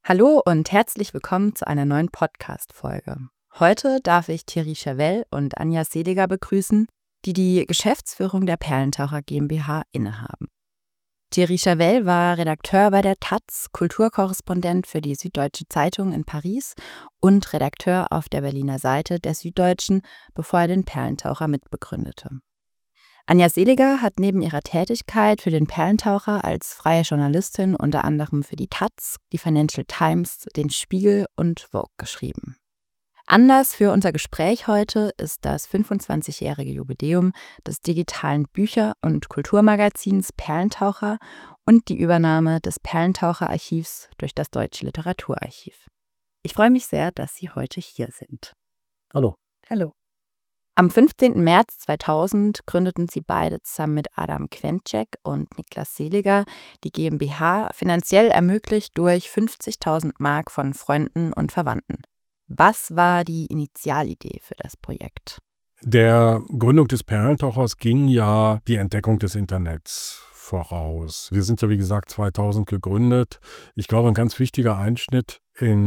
Hallo und herzlich willkommen zu einer neuen Podcast-Folge. Heute darf ich Thierry Chauvel und Anja Seliger begrüßen, die die Geschäftsführung der Perlentaucher GmbH innehaben. Thierry Chauvel war Redakteur bei der taz, Kulturkorrespondent für die Süddeutsche Zeitung in Paris und Redakteur auf der Berliner Seite der Süddeutschen, bevor er den Perlentaucher mitbegründete. Anja Seliger hat neben ihrer Tätigkeit für den Perlentaucher als freie Journalistin unter anderem für die taz, die Financial Times, den Spiegel und Vogue geschrieben. Anlass für unser Gespräch heute ist das 25-jährige Jubiläum des digitalen Bücher- und Kulturmagazins Perlentaucher und die Übernahme des Perlentaucher-Archivs durch das Deutsche Literaturarchiv. Ich freue mich sehr, dass Sie heute hier sind. Hallo. Hallo. Am 15. März 2000 gründeten sie beide zusammen mit Adam Quentschek und Niklas Seliger die GmbH, finanziell ermöglicht durch 50.000 Mark von Freunden und Verwandten. Was war die Initialidee für das Projekt? Der Gründung des Perlentauchers ging ja die Entdeckung des Internets voraus. Wir sind ja, wie gesagt, 2000 gegründet. Ich glaube, ein ganz wichtiger Einschnitt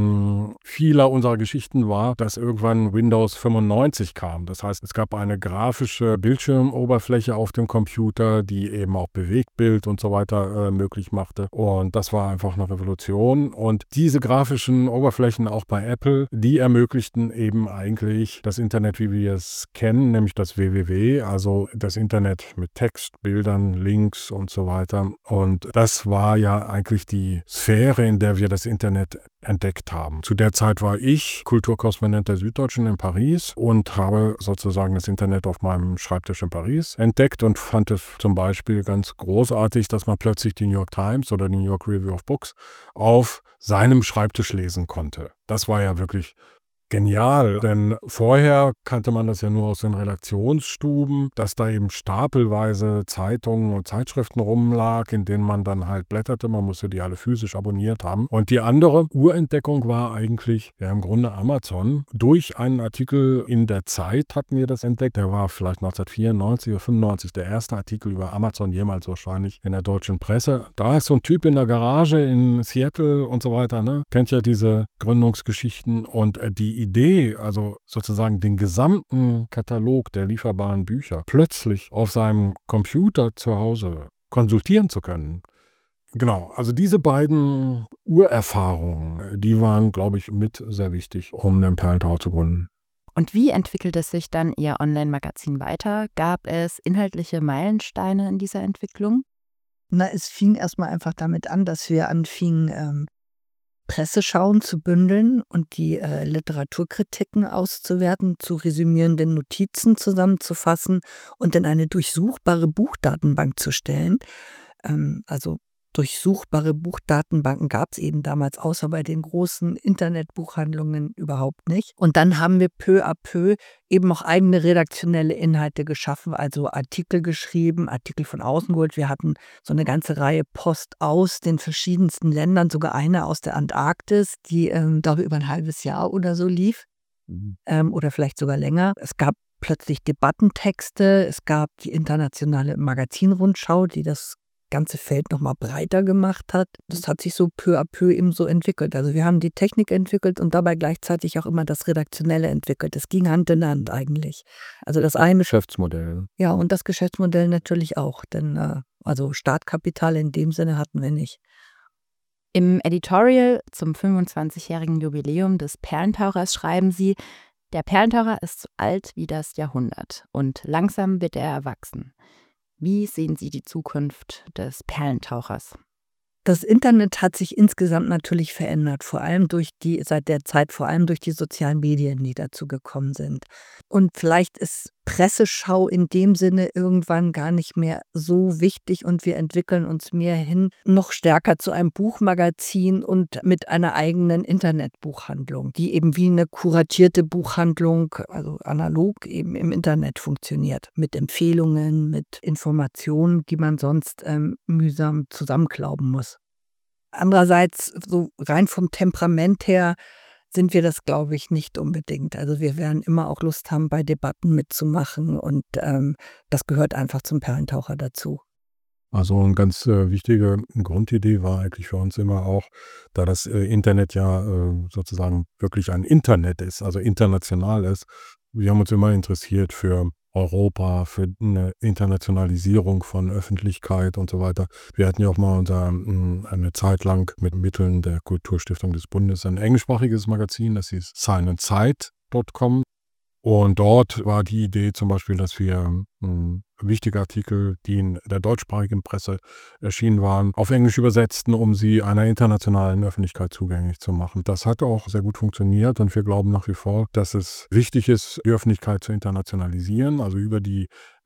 in vieler unserer Geschichten war, dass irgendwann Windows 95 kam. Das heißt, es gab eine grafische Bildschirmoberfläche auf dem Computer, die eben auch Bewegtbild und so weiter möglich machte. Und das war einfach eine Revolution. Und diese grafischen Oberflächen auch bei Apple, die ermöglichten eben eigentlich das Internet, wie wir es kennen, nämlich das WWW, also das Internet mit Text, Bildern, Links und so weiter. Und das war ja eigentlich die Sphäre, in der wir das Internet entdeckt haben. Zu der Zeit war ich Kulturkorrespondent der Süddeutschen in Paris und habe sozusagen das Internet auf meinem Schreibtisch in Paris entdeckt und fand es zum Beispiel ganz großartig, dass man plötzlich die New York Times oder die New York Review of Books auf seinem Schreibtisch lesen konnte. Das war ja wirklich genial, denn vorher kannte man das ja nur aus den Redaktionsstuben, dass da eben stapelweise Zeitungen und Zeitschriften rumlag, in denen man dann halt blätterte. Man musste die alle physisch abonniert haben. Und die andere Urentdeckung war eigentlich ja im Grunde Amazon. Durch einen Artikel in der Zeit hatten wir das entdeckt. Der war vielleicht 1994 oder 95 der erste Artikel über Amazon jemals wahrscheinlich in der deutschen Presse. Da ist so ein Typ in der Garage in Seattle und so weiter, ne? Kennt ja diese Gründungsgeschichten und die Idee, also sozusagen den gesamten Katalog der lieferbaren Bücher plötzlich auf seinem Computer zu Hause konsultieren zu können. Genau, also diese beiden Urerfahrungen, die waren, glaube ich, mit sehr wichtig, um den Perlentaucher zu gründen. Und wie entwickelte sich dann Ihr Online-Magazin weiter? Gab es inhaltliche Meilensteine in dieser Entwicklung? Es fing erstmal einfach damit an, dass wir anfingen, Presseschauen zu bündeln und die Literaturkritiken auszuwerten, zu resümierenden Notizen zusammenzufassen und in eine durchsuchbare Buchdatenbank zu stellen. Also durchsuchbare Buchdatenbanken gab es eben damals außer bei den großen Internetbuchhandlungen überhaupt nicht. Und dann haben wir peu à peu eben auch eigene redaktionelle Inhalte geschaffen, also Artikel geschrieben, Artikel von außen geholt. Wir hatten so eine ganze Reihe Post aus den verschiedensten Ländern, sogar eine aus der Antarktis, die glaube ich über ein halbes Jahr oder so lief, oder vielleicht sogar länger. Es gab plötzlich Debattentexte, es gab die internationale Magazinrundschau, die das ganze Feld nochmal breiter gemacht hat. Das hat sich so peu à peu eben so entwickelt. Also wir haben die Technik entwickelt und dabei gleichzeitig auch immer das Redaktionelle entwickelt. Das ging Hand in Hand eigentlich. Also das eine Geschäftsmodell. Ja, und das Geschäftsmodell natürlich auch, denn also Startkapital in dem Sinne hatten wir nicht. Im Editorial zum 25-jährigen Jubiläum des Perlentauchers schreiben Sie: Der Perlentaucher ist so alt wie das Jahrhundert und langsam wird er erwachsen. Wie sehen Sie die Zukunft des Perlentauchers? Das Internet hat sich insgesamt natürlich verändert, seit der Zeit vor allem durch die sozialen Medien, die dazu gekommen sind. Und vielleicht ist Presseschau in dem Sinne irgendwann gar nicht mehr so wichtig und wir entwickeln uns mehr hin, noch stärker zu einem Buchmagazin und mit einer eigenen Internetbuchhandlung, die eben wie eine kuratierte Buchhandlung, also analog eben im Internet funktioniert, mit Empfehlungen, mit Informationen, die man sonst mühsam zusammenklauben muss. Andererseits, so rein vom Temperament her, sind wir das, glaube ich, nicht unbedingt. Also wir werden immer auch Lust haben, bei Debatten mitzumachen und das gehört einfach zum Perlentaucher dazu. Also eine ganz wichtige Grundidee war eigentlich für uns immer auch, da das Internet ja sozusagen wirklich ein Internet ist, also international ist. Wir haben uns immer interessiert für Europa, für eine Internationalisierung von Öffentlichkeit und so weiter. Wir hatten ja auch mal eine Zeit lang mit Mitteln der Kulturstiftung des Bundes ein englischsprachiges Magazin, das hieß silentzeit.com. Und dort war die Idee zum Beispiel, dass wir wichtige Artikel, die in der deutschsprachigen Presse erschienen waren, auf Englisch übersetzten, um sie einer internationalen Öffentlichkeit zugänglich zu machen. Das hat auch sehr gut funktioniert und wir glauben nach wie vor, dass es wichtig ist, die Öffentlichkeit zu internationalisieren, also über die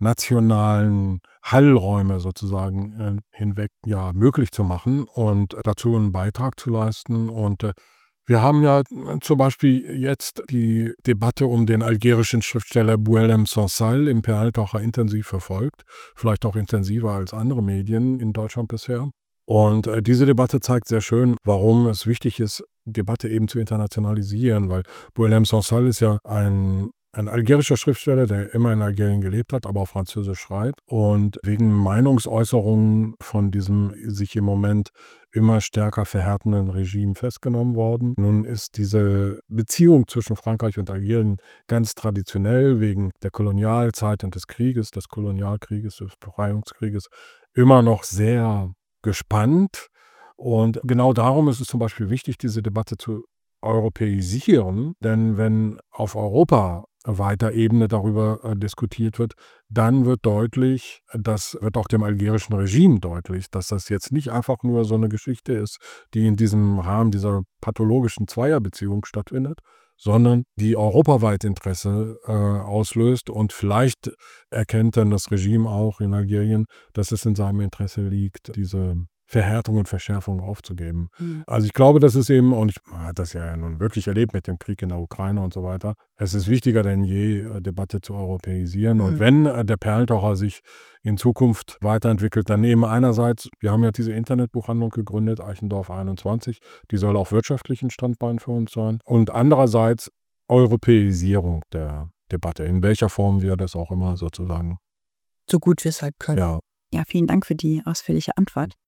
nationalen Hallräume sozusagen hinweg möglich zu machen und dazu einen Beitrag zu leisten. Und wir haben ja zum Beispiel jetzt die Debatte um den algerischen Schriftsteller Boualem Sansal im Perltaucher intensiv verfolgt, vielleicht auch intensiver als andere Medien in Deutschland bisher. Und diese Debatte zeigt sehr schön, warum es wichtig ist, Debatte eben zu internationalisieren, weil Boualem Sansal ist ja ein algerischer Schriftsteller, der immer in Algerien gelebt hat, aber auf Französisch schreibt und wegen Meinungsäußerungen von diesem sich im Moment immer stärker verhärtenden Regime festgenommen worden. Nun ist diese Beziehung zwischen Frankreich und Algerien ganz traditionell wegen der Kolonialzeit und des Krieges, des Kolonialkrieges, des Befreiungskrieges, immer noch sehr gespannt. Und genau darum ist es zum Beispiel wichtig, diese Debatte zu europäisieren, denn wenn auf Europa weiter Ebene darüber diskutiert wird, dann wird deutlich, das wird auch dem algerischen Regime deutlich, dass das jetzt nicht einfach nur so eine Geschichte ist, die in diesem Rahmen dieser pathologischen Zweierbeziehung stattfindet, sondern die europaweit Interesse auslöst und vielleicht erkennt dann das Regime auch in Algerien, dass es in seinem Interesse liegt, diese Verhärtung und Verschärfung aufzugeben. Also ich glaube, das ist eben, und man hat das ja nun wirklich erlebt mit dem Krieg in der Ukraine und so weiter, es ist wichtiger denn je, Debatte zu europäisieren. Und wenn der Perltaucher sich in Zukunft weiterentwickelt, dann eben einerseits, wir haben ja diese Internetbuchhandlung gegründet, Eichendorff 21, die soll auch wirtschaftlich ein Standbein für uns sein. Und andererseits Europäisierung der Debatte, in welcher Form wir das auch immer sozusagen. So gut wir es halt können. Ja. Ja, vielen Dank für die ausführliche Antwort.